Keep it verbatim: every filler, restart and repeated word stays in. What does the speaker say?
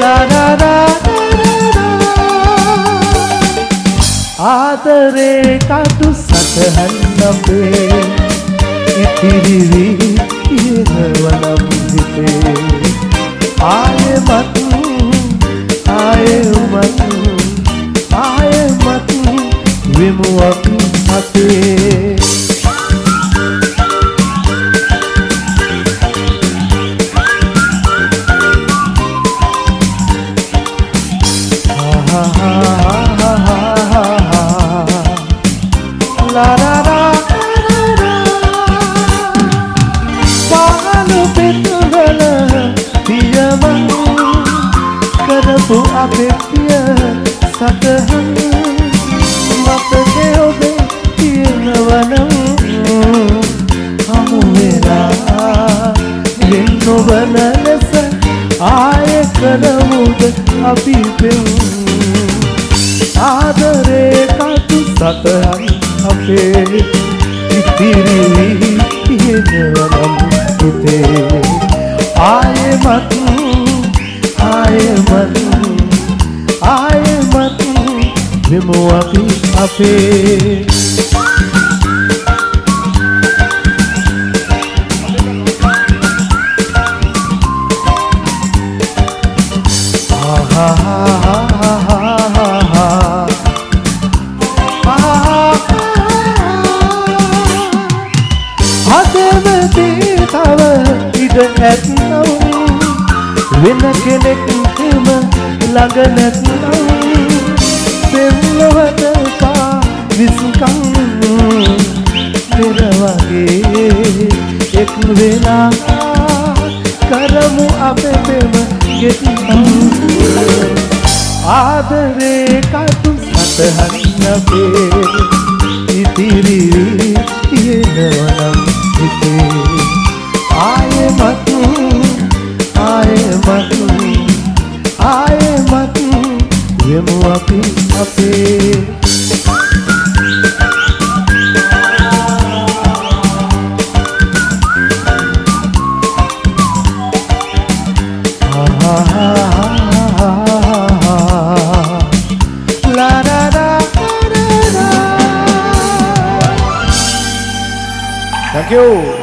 la la la ආදරේ කටු සටහන් අපේ ඉතිරි වී කියනවනම් හිතේ ආයෙමත් ආයෙමත් ආයෙමත් වෙමු අපි අපේ la la la la pahalu petula piyama kadapu ape piya satahan matake obe piyanawanam hamu vela vennovana lesa aaye kadamuda api pemu ආදරේ කටු සටහන් අපේ ඉතිරි කියනවනම් හිතේ ආයෙමත් ආයෙමත් ආයෙමත් වෙමු අපි අපේ ඇත්නම් වෙන කෙනෙක්ම ළඟ නැත්නම් පෙම්ලොවට පා විසුකම් පෙර වගේ එක් වෙලා කරමු අපේ පෙම ගෙත්නම් ආදරේ කටු සටහන් අපේ ඉතිරි කියනවනම් හිතේ ආයෙමත් ආයෙමත් ආයෙමත් වෙමු අපි අපේ la la la la. Thank you.